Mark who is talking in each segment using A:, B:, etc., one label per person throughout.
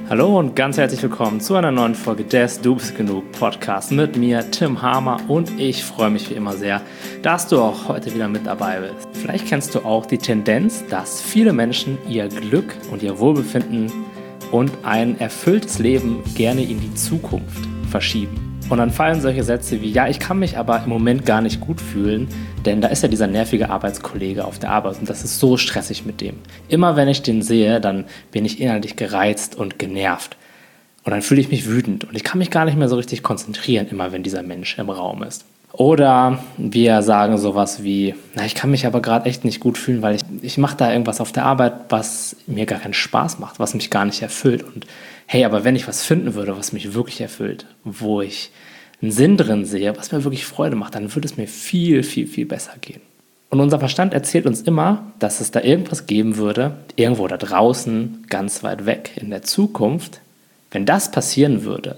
A: Hallo und ganz herzlich willkommen zu einer neuen Folge des Du bist genug Podcast mit mir, Tim Hamer, und ich freue mich wie immer sehr, dass du auch heute wieder mit dabei bist. Vielleicht kennst du auch die Tendenz, dass viele Menschen ihr Glück und ihr Wohlbefinden und ein erfülltes Leben gerne in die Zukunft verschieben. Und dann fallen solche Sätze wie, ja, ich kann mich aber im Moment gar nicht gut fühlen, denn da ist ja dieser nervige Arbeitskollege auf der Arbeit und das ist so stressig mit dem. Immer wenn ich den sehe, dann bin ich innerlich gereizt und genervt. Und dann fühle ich mich wütend und ich kann mich gar nicht mehr so richtig konzentrieren, immer wenn dieser Mensch im Raum ist. Oder wir sagen sowas wie, na, ich kann mich aber gerade echt nicht gut fühlen, weil ich mache da irgendwas auf der Arbeit, was mir gar keinen Spaß macht, was mich gar nicht erfüllt. Und hey, aber wenn ich was finden würde, was mich wirklich erfüllt, wo ich einen Sinn drin sehe, was mir wirklich Freude macht, dann würde es mir viel, viel, viel besser gehen. Und unser Verstand erzählt uns immer, dass es da irgendwas geben würde, irgendwo da draußen, ganz weit weg in der Zukunft, wenn das passieren würde.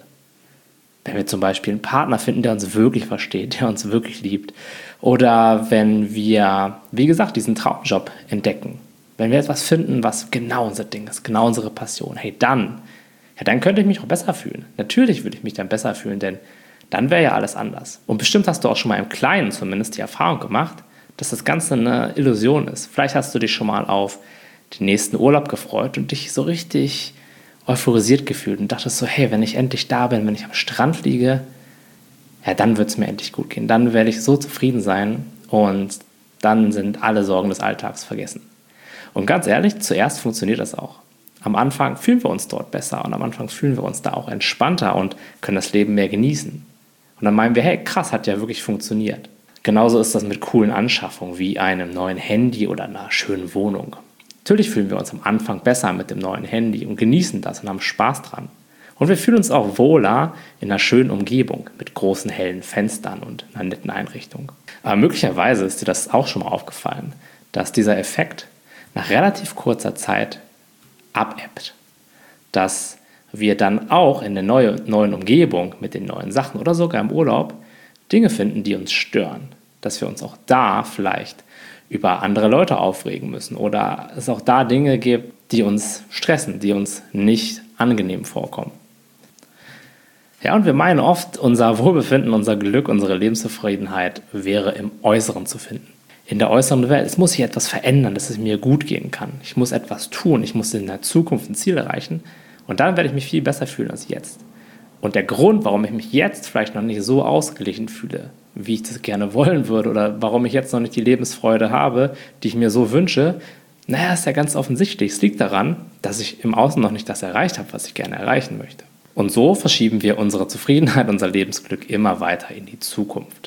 A: Wenn wir zum Beispiel einen Partner finden, der uns wirklich versteht, der uns wirklich liebt. Oder wenn wir, wie gesagt, diesen Traumjob entdecken. Wenn wir etwas finden, was genau unser Ding ist, genau unsere Passion. Hey, dann könnte ich mich auch besser fühlen. Natürlich würde ich mich dann besser fühlen, denn dann wäre ja alles anders. Und bestimmt hast du auch schon mal im Kleinen zumindest die Erfahrung gemacht, dass das Ganze eine Illusion ist. Vielleicht hast du dich schon mal auf den nächsten Urlaub gefreut und dich so richtig euphorisiert gefühlt und dachtest so, hey, wenn ich endlich da bin, wenn ich am Strand liege, ja, dann wird es mir endlich gut gehen. Dann werde ich so zufrieden sein und dann sind alle Sorgen des Alltags vergessen. Und ganz ehrlich, zuerst funktioniert das auch. Am Anfang fühlen wir uns dort besser und am Anfang fühlen wir uns da auch entspannter und können das Leben mehr genießen. Und dann meinen wir, hey, krass, hat ja wirklich funktioniert. Genauso ist das mit coolen Anschaffungen wie einem neuen Handy oder einer schönen Wohnung. Natürlich fühlen wir uns am Anfang besser mit dem neuen Handy und genießen das und haben Spaß dran. Und wir fühlen uns auch wohler in einer schönen Umgebung mit großen hellen Fenstern und einer netten Einrichtung. Aber möglicherweise ist dir das auch schon mal aufgefallen, dass dieser Effekt nach relativ kurzer Zeit abebbt. Dass wir dann auch in der neuen Umgebung mit den neuen Sachen oder sogar im Urlaub Dinge finden, die uns stören. Dass wir uns auch da vielleicht über andere Leute aufregen müssen oder es auch da Dinge gibt, die uns stressen, die uns nicht angenehm vorkommen. Ja, und wir meinen oft, unser Wohlbefinden, unser Glück, unsere Lebenszufriedenheit wäre im Äußeren zu finden. In der äußeren Welt. Es muss sich etwas verändern, dass es mir gut gehen kann. Ich muss etwas tun, ich muss in der Zukunft ein Ziel erreichen und dann werde ich mich viel besser fühlen als jetzt. Und der Grund, warum ich mich jetzt vielleicht noch nicht so ausgeglichen fühle, wie ich das gerne wollen würde oder warum ich jetzt noch nicht die Lebensfreude habe, die ich mir so wünsche, naja, ist ja ganz offensichtlich. Es liegt daran, dass ich im Außen noch nicht das erreicht habe, was ich gerne erreichen möchte. Und so verschieben wir unsere Zufriedenheit, unser Lebensglück immer weiter in die Zukunft.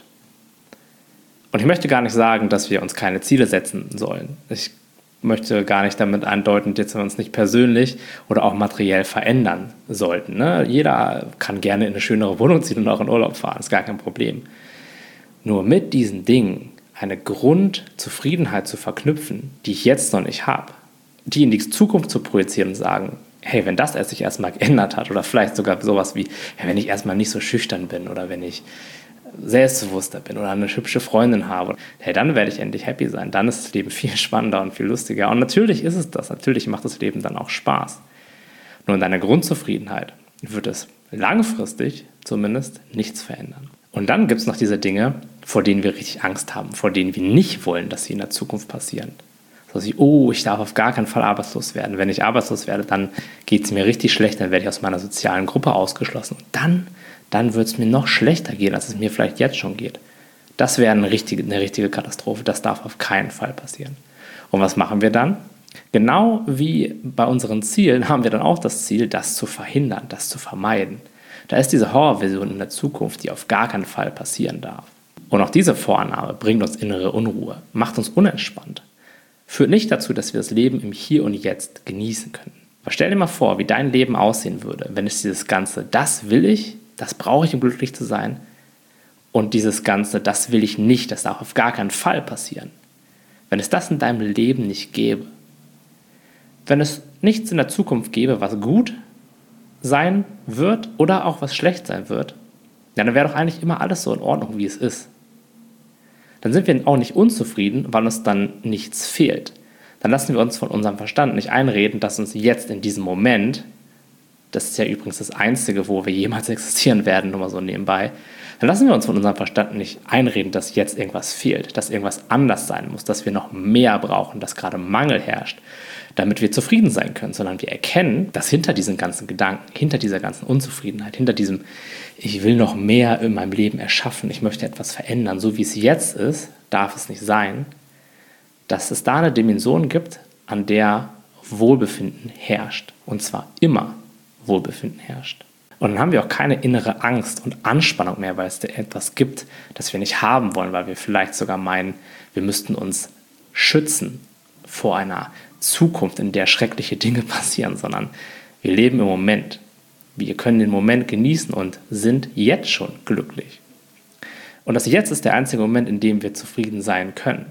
A: Und ich möchte gar nicht sagen, dass wir uns keine Ziele setzen sollen. Ich möchte gar nicht damit andeuten, dass wir uns nicht persönlich oder auch materiell verändern sollten. Ne? Jeder kann gerne in eine schönere Wohnung ziehen und auch in Urlaub fahren, ist gar kein Problem. Nur mit diesen Dingen eine Grundzufriedenheit zu verknüpfen, die ich jetzt noch nicht habe, die in die Zukunft zu projizieren und sagen, hey, wenn das sich erstmal geändert hat oder vielleicht sogar sowas wie, hey, wenn ich erstmal nicht so schüchtern bin oder wenn ich selbstbewusster bin oder eine hübsche Freundin habe, hey, dann werde ich endlich happy sein. Dann ist das Leben viel spannender und viel lustiger. Und natürlich ist es das. Natürlich macht das Leben dann auch Spaß. Nur in deiner Grundzufriedenheit wird es langfristig zumindest nichts verändern. Und dann gibt es noch diese Dinge, vor denen wir richtig Angst haben, vor denen wir nicht wollen, dass sie in der Zukunft passieren. So wie, ich darf auf gar keinen Fall arbeitslos werden. Wenn ich arbeitslos werde, dann geht es mir richtig schlecht, dann werde ich aus meiner sozialen Gruppe ausgeschlossen. Und dann wird es mir noch schlechter gehen, als es mir vielleicht jetzt schon geht. Das wäre eine richtige Katastrophe. Das darf auf keinen Fall passieren. Und was machen wir dann? Genau wie bei unseren Zielen haben wir dann auch das Ziel, das zu verhindern, das zu vermeiden. Da ist diese Horrorvision in der Zukunft, die auf gar keinen Fall passieren darf. Und auch diese Vorannahme bringt uns innere Unruhe, macht uns unentspannt, führt nicht dazu, dass wir das Leben im Hier und Jetzt genießen können. Aber stell dir mal vor, wie dein Leben aussehen würde, wenn es dieses Ganze, das will ich, das brauche ich, um glücklich zu sein, und dieses Ganze, das will ich nicht, das darf auf gar keinen Fall passieren. Wenn es das in deinem Leben nicht gäbe, wenn es nichts in der Zukunft gäbe, was gut sein wird oder auch was schlecht sein wird, ja, dann wäre doch eigentlich immer alles so in Ordnung, wie es ist. Dann sind wir auch nicht unzufrieden, weil uns dann nichts fehlt. Dann lassen wir uns von unserem Verstand nicht einreden, dass uns jetzt in diesem Moment das ist ja übrigens das Einzige, wo wir jemals existieren werden, nur mal so nebenbei, dann lassen wir uns von unserem Verstand nicht einreden, dass jetzt irgendwas fehlt, dass irgendwas anders sein muss, dass wir noch mehr brauchen, dass gerade Mangel herrscht, damit wir zufrieden sein können, sondern wir erkennen, dass hinter diesen ganzen Gedanken, hinter dieser ganzen Unzufriedenheit, hinter diesem, ich will noch mehr in meinem Leben erschaffen, ich möchte etwas verändern, so wie es jetzt ist, darf es nicht sein, dass es da eine Dimension gibt, an der Wohlbefinden herrscht. Und zwar immer Wohlbefinden herrscht. Und dann haben wir auch keine innere Angst und Anspannung mehr, weil es da etwas gibt, das wir nicht haben wollen, weil wir vielleicht sogar meinen, wir müssten uns schützen vor einer Zukunft, in der schreckliche Dinge passieren, sondern wir leben im Moment. Wir können den Moment genießen und sind jetzt schon glücklich. Und das Jetzt ist der einzige Moment, in dem wir zufrieden sein können.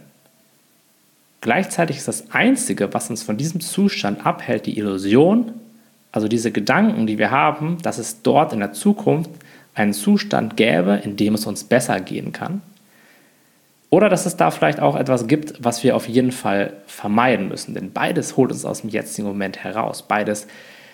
A: Gleichzeitig ist das Einzige, was uns von diesem Zustand abhält, die Illusion, also diese Gedanken, die wir haben, dass es dort in der Zukunft einen Zustand gäbe, in dem es uns besser gehen kann. Oder dass es da vielleicht auch etwas gibt, was wir auf jeden Fall vermeiden müssen. Denn beides holt uns aus dem jetzigen Moment heraus. Beides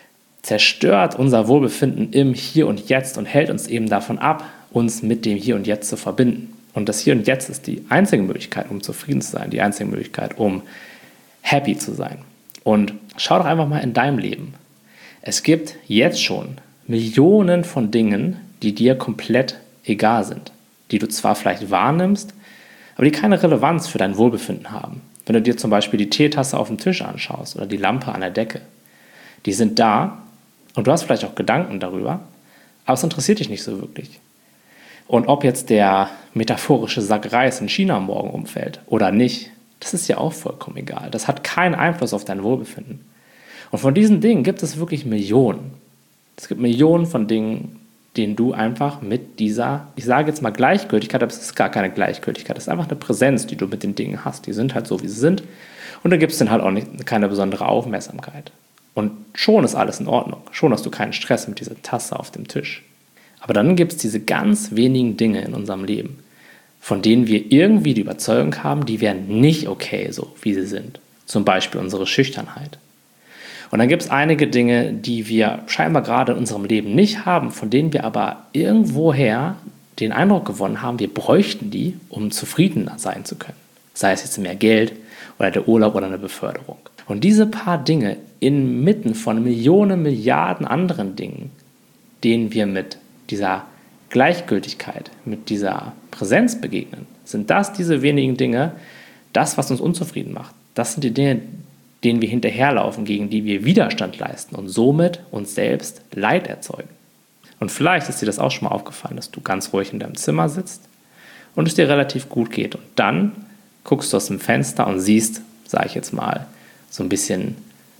A: zerstört unser Wohlbefinden im Hier und Jetzt und hält uns eben davon ab, uns mit dem Hier und Jetzt zu verbinden. Und das Hier und Jetzt ist die einzige Möglichkeit, um zufrieden zu sein, die einzige Möglichkeit, um happy zu sein. Und schau doch einfach mal in deinem Leben. Es gibt jetzt schon Millionen von Dingen, die dir komplett egal sind, die du zwar vielleicht wahrnimmst, aber die keine Relevanz für dein Wohlbefinden haben. Wenn du dir zum Beispiel die Teetasse auf dem Tisch anschaust oder die Lampe an der Decke, die sind da und du hast vielleicht auch Gedanken darüber, aber es interessiert dich nicht so wirklich. Und ob jetzt der metaphorische Sack Reis in China morgen umfällt oder nicht, das ist ja auch vollkommen egal. Das hat keinen Einfluss auf dein Wohlbefinden. Und von diesen Dingen gibt es wirklich Millionen. Es gibt Millionen von Dingen, denen du einfach mit dieser, ich sage jetzt mal Gleichgültigkeit, aber es ist gar keine Gleichgültigkeit, es ist einfach eine Präsenz, die du mit den Dingen hast. Die sind halt so, wie sie sind. Und da gibt es dann halt auch keine besondere Aufmerksamkeit. Und schon ist alles in Ordnung. Schon hast du keinen Stress mit dieser Tasse auf dem Tisch. Aber dann gibt es diese ganz wenigen Dinge in unserem Leben, von denen wir irgendwie die Überzeugung haben, die wären nicht okay, so wie sie sind. Zum Beispiel unsere Schüchternheit. Und dann gibt es einige Dinge, die wir scheinbar gerade in unserem Leben nicht haben, von denen wir aber irgendwoher den Eindruck gewonnen haben, wir bräuchten die, um zufriedener sein zu können. Sei es jetzt mehr Geld oder der Urlaub oder eine Beförderung. Und diese paar Dinge inmitten von Millionen, Milliarden anderen Dingen, denen wir mit dieser Gleichgültigkeit, mit dieser Präsenz begegnen, sind das diese wenigen Dinge, das, was uns unzufrieden macht. Das sind die Dinge, denen wir hinterherlaufen, gegen die wir Widerstand leisten und somit uns selbst Leid erzeugen. Und vielleicht ist dir das auch schon mal aufgefallen, dass du ganz ruhig in deinem Zimmer sitzt und es dir relativ gut geht. Und dann guckst du aus dem Fenster und siehst, sage ich jetzt mal, so ein bisschen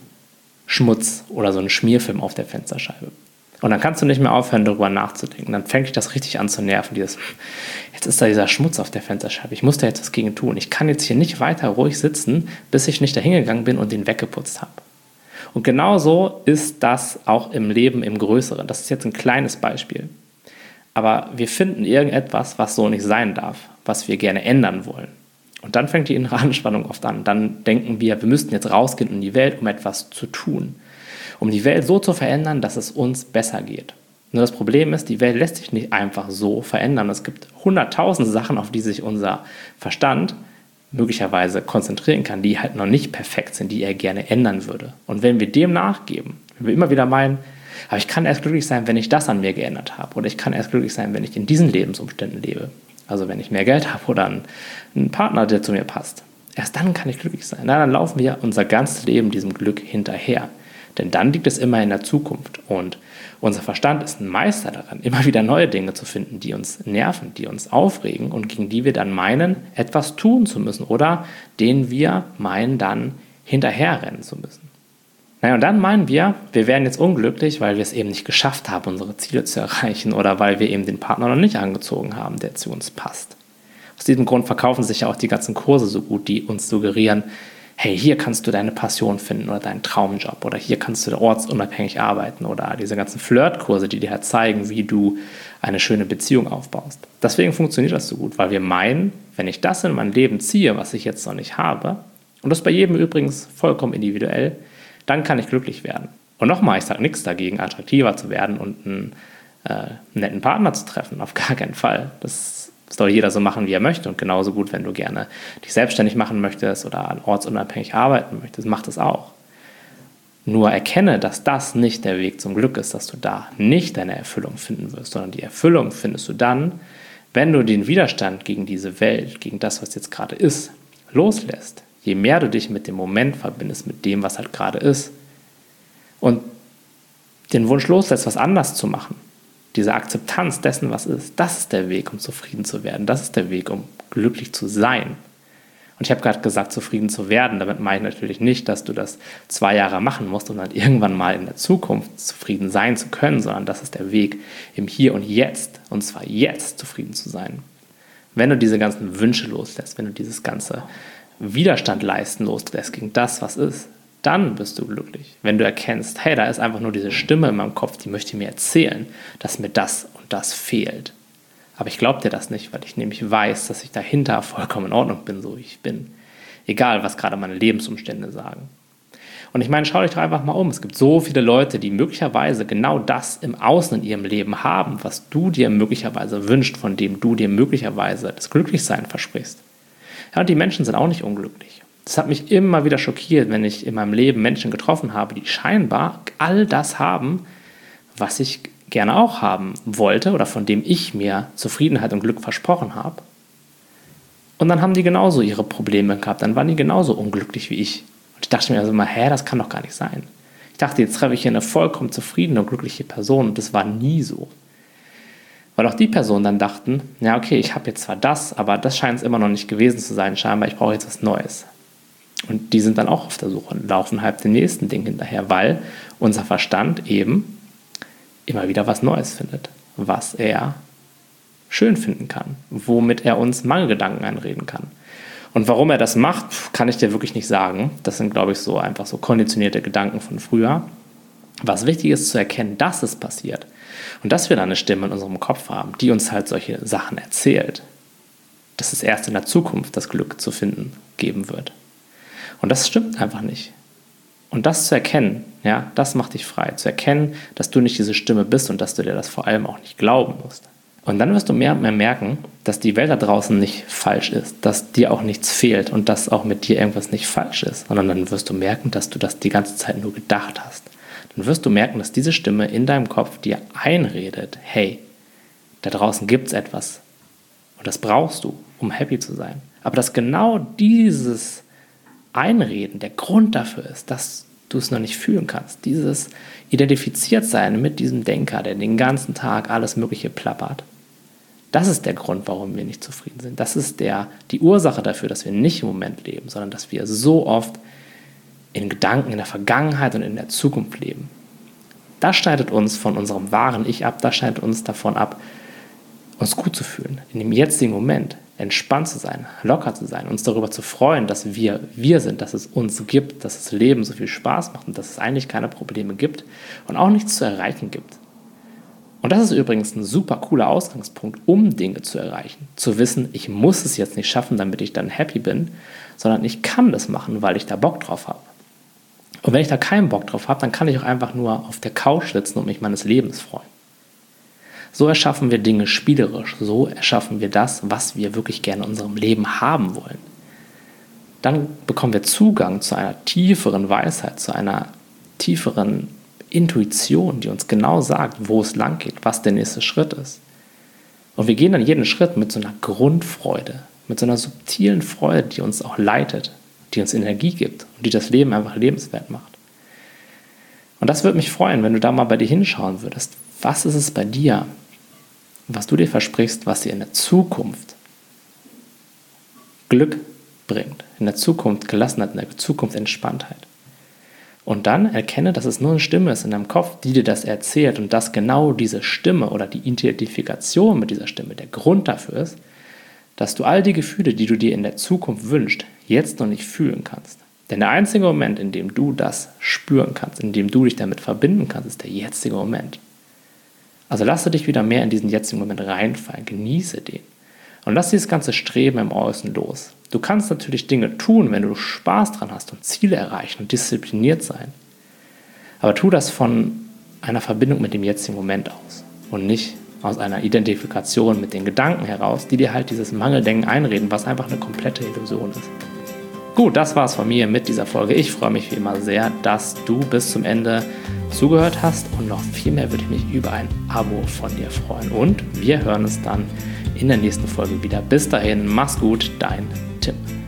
A: Schmutz oder so einen Schmierfilm auf der Fensterscheibe. Und dann kannst du nicht mehr aufhören, darüber nachzudenken. Dann fängt dich das richtig an zu nerven. Jetzt ist da dieser Schmutz auf der Fensterscheibe. Ich muss da jetzt was gegen tun. Ich kann jetzt hier nicht weiter ruhig sitzen, bis ich nicht dahin gegangen bin und den weggeputzt habe. Und genauso ist das auch im Leben im Größeren. Das ist jetzt ein kleines Beispiel. Aber wir finden irgendetwas, was so nicht sein darf, was wir gerne ändern wollen. Und dann fängt die innere Anspannung oft an. Dann denken wir müssten jetzt rausgehen in die Welt, um etwas zu tun. Um die Welt so zu verändern, dass es uns besser geht. Nur das Problem ist, die Welt lässt sich nicht einfach so verändern. Es gibt 100.000 Sachen, auf die sich unser Verstand möglicherweise konzentrieren kann, die halt noch nicht perfekt sind, die er gerne ändern würde. Und wenn wir dem nachgeben, wenn wir immer wieder meinen, aber ich kann erst glücklich sein, wenn ich das an mir geändert habe, oder ich kann erst glücklich sein, wenn ich in diesen Lebensumständen lebe, also wenn ich mehr Geld habe oder einen Partner, der zu mir passt, erst dann kann ich glücklich sein. Na, dann laufen wir unser ganzes Leben diesem Glück hinterher. Denn dann liegt es immer in der Zukunft und unser Verstand ist ein Meister daran, immer wieder neue Dinge zu finden, die uns nerven, die uns aufregen und gegen die wir dann meinen, etwas tun zu müssen oder denen wir meinen, dann hinterherrennen zu müssen. Naja, und dann meinen wir wären jetzt unglücklich, weil wir es eben nicht geschafft haben, unsere Ziele zu erreichen oder weil wir eben den Partner noch nicht angezogen haben, der zu uns passt. Aus diesem Grund verkaufen sich ja auch die ganzen Kurse so gut, die uns suggerieren, hey, hier kannst du deine Passion finden oder deinen Traumjob oder hier kannst du ortsunabhängig arbeiten oder diese ganzen Flirtkurse, die dir halt zeigen, wie du eine schöne Beziehung aufbaust. Deswegen funktioniert das so gut, weil wir meinen, wenn ich das in mein Leben ziehe, was ich jetzt noch nicht habe, und das bei jedem übrigens vollkommen individuell, dann kann ich glücklich werden. Und nochmal, ich sage nichts dagegen, attraktiver zu werden und einen netten Partner zu treffen. Auf gar keinen Fall. Das soll jeder so machen, wie er möchte. Und genauso gut, wenn du gerne dich selbstständig machen möchtest oder ortsunabhängig arbeiten möchtest, mach das auch. Nur erkenne, dass das nicht der Weg zum Glück ist, dass du da nicht deine Erfüllung finden wirst, sondern die Erfüllung findest du dann, wenn du den Widerstand gegen diese Welt, gegen das, was jetzt gerade ist, loslässt. Je mehr du dich mit dem Moment verbindest, mit dem, was halt gerade ist, und den Wunsch loslässt, was anders zu machen, diese Akzeptanz dessen, was ist, das ist der Weg, um zufrieden zu werden. Das ist der Weg, um glücklich zu sein. Und ich habe gerade gesagt, zufrieden zu werden. Damit meine ich natürlich nicht, dass du das 2 Jahre machen musst, um dann irgendwann mal in der Zukunft zufrieden sein zu können, sondern das ist der Weg im Hier und Jetzt. Und zwar jetzt zufrieden zu sein. Wenn du diese ganzen Wünsche loslässt, wenn du dieses ganze Widerstand leisten loslässt gegen das, was ist, dann bist du glücklich. Wenn du erkennst, hey, da ist einfach nur diese Stimme in meinem Kopf, die möchte mir erzählen, dass mir das und das fehlt. Aber ich glaube dir das nicht, weil ich nämlich weiß, dass ich dahinter vollkommen in Ordnung bin, so wie ich bin. Egal, was gerade meine Lebensumstände sagen. Und ich meine, schau dich doch einfach mal um. Es gibt so viele Leute, die möglicherweise genau das im Außen in ihrem Leben haben, was du dir möglicherweise wünschst, von dem du dir möglicherweise das Glücklichsein versprichst. Ja, und die Menschen sind auch nicht unglücklich. Das hat mich immer wieder schockiert, wenn ich in meinem Leben Menschen getroffen habe, die scheinbar all das haben, was ich gerne auch haben wollte oder von dem ich mir Zufriedenheit und Glück versprochen habe. Und dann haben die genauso ihre Probleme gehabt, dann waren die genauso unglücklich wie ich. Und ich dachte mir also immer, das kann doch gar nicht sein. Ich dachte, jetzt treffe ich hier eine vollkommen zufriedene und glückliche Person und das war nie so. Weil auch die Personen dann dachten, ja okay, ich habe jetzt zwar das, aber das scheint es immer noch nicht gewesen zu sein, scheinbar, ich brauche jetzt was Neues. Und die sind dann auch auf der Suche und laufen halt dem nächsten Ding hinterher, weil unser Verstand eben immer wieder was Neues findet, was er schön finden kann, womit er uns Mangelgedanken einreden kann. Und warum er das macht, kann ich dir wirklich nicht sagen. Das sind, glaube ich, so einfach so konditionierte Gedanken von früher. Was wichtig ist zu erkennen, dass es passiert und dass wir da eine Stimme in unserem Kopf haben, die uns halt solche Sachen erzählt, dass es erst in der Zukunft das Glück zu finden geben wird. Und das stimmt einfach nicht. Und das zu erkennen, ja, das macht dich frei. Zu erkennen, dass du nicht diese Stimme bist und dass du dir das vor allem auch nicht glauben musst. Und dann wirst du mehr und mehr merken, dass die Welt da draußen nicht falsch ist, dass dir auch nichts fehlt und dass auch mit dir irgendwas nicht falsch ist, sondern dann wirst du merken, dass du das die ganze Zeit nur gedacht hast. Dann wirst du merken, dass diese Stimme in deinem Kopf dir einredet, hey, da draußen gibt es etwas und das brauchst du, um happy zu sein. Aber dass genau dieses Einreden der Grund dafür ist, dass du es noch nicht fühlen kannst. Dieses Identifiziertsein mit diesem Denker, der den ganzen Tag alles Mögliche plappert. Das ist der Grund, warum wir nicht zufrieden sind. Das ist die Ursache dafür, dass wir nicht im Moment leben, sondern dass wir so oft in Gedanken in der Vergangenheit und in der Zukunft leben. Das schneidet uns von unserem wahren Ich ab, das schneidet uns davon ab, uns gut zu fühlen, in dem jetzigen Moment entspannt zu sein, locker zu sein, uns darüber zu freuen, dass wir sind, dass es uns gibt, dass das Leben so viel Spaß macht und dass es eigentlich keine Probleme gibt und auch nichts zu erreichen gibt. Und das ist übrigens ein super cooler Ausgangspunkt, um Dinge zu erreichen. Zu wissen, ich muss es jetzt nicht schaffen, damit ich dann happy bin, sondern ich kann das machen, weil ich da Bock drauf habe. Und wenn ich da keinen Bock drauf habe, dann kann ich auch einfach nur auf der Couch sitzen und mich meines Lebens freuen. So erschaffen wir Dinge spielerisch, so erschaffen wir das, was wir wirklich gerne in unserem Leben haben wollen. Dann bekommen wir Zugang zu einer tieferen Weisheit, zu einer tieferen Intuition, die uns genau sagt, wo es lang geht, was der nächste Schritt ist. Und wir gehen dann jeden Schritt mit so einer Grundfreude, mit so einer subtilen Freude, die uns auch leitet, die uns Energie gibt und die das Leben einfach lebenswert macht. Und das würde mich freuen, wenn du da mal bei dir hinschauen würdest. Was ist es bei dir, was du dir versprichst, was dir in der Zukunft Glück bringt, in der Zukunft Gelassenheit, in der Zukunft Entspanntheit? Und dann erkenne, dass es nur eine Stimme ist in deinem Kopf, die dir das erzählt und dass genau diese Stimme oder die Identifikation mit dieser Stimme der Grund dafür ist, dass du all die Gefühle, die du dir in der Zukunft wünschst, jetzt noch nicht fühlen kannst. Denn der einzige Moment, in dem du das spüren kannst, in dem du dich damit verbinden kannst, ist der jetzige Moment. Also lasse dich wieder mehr in diesen jetzigen Moment reinfallen, genieße den. Und lass dieses ganze Streben im Außen los. Du kannst natürlich Dinge tun, wenn du Spaß dran hast und Ziele erreichen und diszipliniert sein. Aber tu das von einer Verbindung mit dem jetzigen Moment aus und nicht aus einer Identifikation mit den Gedanken heraus, die dir halt dieses Mangeldenken einreden, was einfach eine komplette Illusion ist. Gut, das war's von mir mit dieser Folge. Ich freue mich wie immer sehr, dass du bis zum Ende zugehört hast und noch viel mehr würde ich mich über ein Abo von dir freuen. Und wir hören uns dann in der nächsten Folge wieder. Bis dahin, mach's gut, dein Tim.